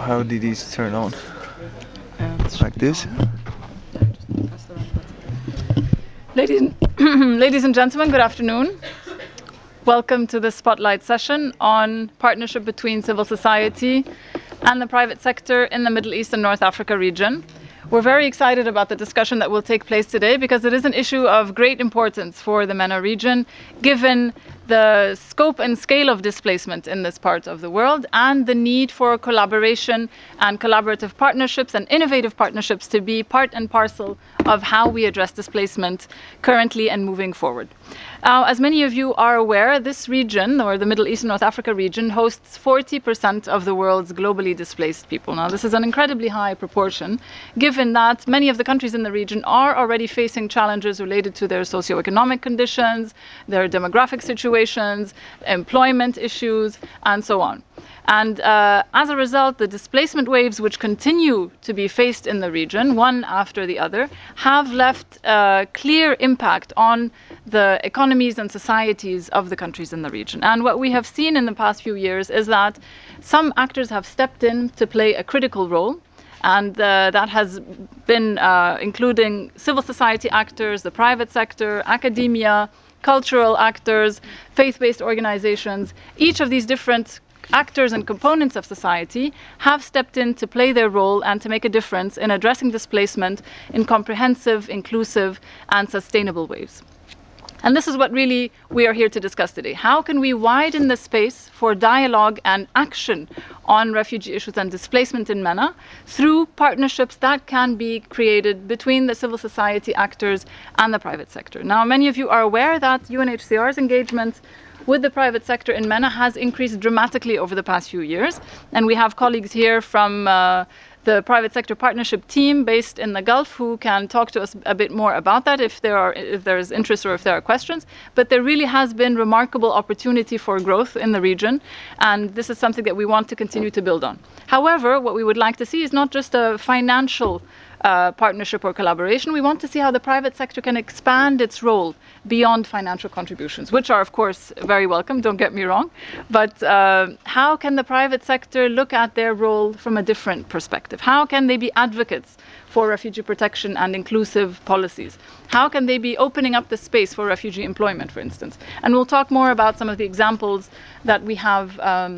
How did these turn on? It should Like be this? on. Yeah, just press the right button. Ladies and gentlemen, good afternoon. Welcome to the Spotlight session on partnership between civil society and the private sector in the Middle East and North Africa region. We're very excited about the discussion that will take place today because it is an issue of great importance for the MENA region, given the scope and scale of displacement in this part of the world and the need for collaboration and collaborative partnerships and innovative partnerships to be part and parcel of how we address displacement currently and moving forward. As many of you are aware, this region, or the Middle East and North Africa region, hosts 40% of the world's globally displaced people. Now, this is an incredibly high proportion, given that many of the countries in the region are already facing challenges related to their socioeconomic conditions, their demographic situations, employment issues, and so on. And as a result, the displacement waves which continue to be faced in the region, one after the other, have left a clear impact on the economies and societies of the countries in the region. And what we have seen in the past few years is that some actors have stepped in to play a critical role. And that has been including civil society actors, the private sector, academia, cultural actors, faith-based organizations. Each of these different actors and components of society have stepped in to play their role and to make a difference in addressing displacement in comprehensive, inclusive, and sustainable ways. And this is what really we are here to discuss today. How can we widen the space for dialogue and action on refugee issues and displacement in MENA through partnerships that can be created between the civil society actors and the private sector? Now, many of you are aware that UNHCR's engagement with the private sector in MENA has increased dramatically over the past few years. And we have colleagues here from the private sector partnership team based in the Gulf who can talk to us a bit more about that if there is interest or if there are questions. But there really has been remarkable opportunity for growth in the region, and this is something that we want to continue to build on. However, what we would like to see is not just a financial partnership or collaboration. We want to see how the private sector can expand its role beyond financial contributions, which are, of course, very welcome, don't get me wrong. But how can the private sector look at their role from a different perspective? How can they be advocates for refugee protection and inclusive policies? How can they be opening up the space for refugee employment, for instance? And we'll talk more about some of the examples that we have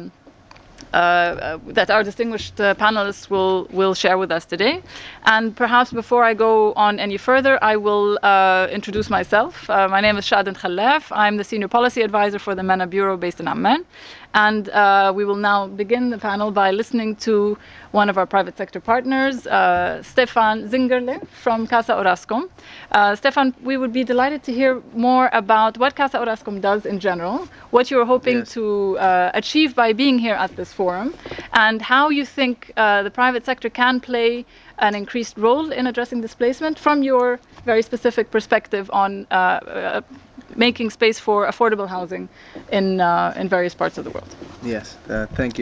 that our distinguished panelists will share with us today. And perhaps before I go on any further, I will introduce myself. My name is Shadent Khallaf. I'm the Senior Policy Advisor for the MENA Bureau based in Amman. And we will now begin the panel by listening to one of our private sector partners, Stefan Zingerle from Casa Orascom. Stefan, we would be delighted to hear more about what Casa Orascom does in general, what you're hoping to achieve by being here at this forum, and how you think the private sector can play an increased role in addressing displacement from your very specific perspective on making space for affordable housing in various parts of the world. Yes, thank you.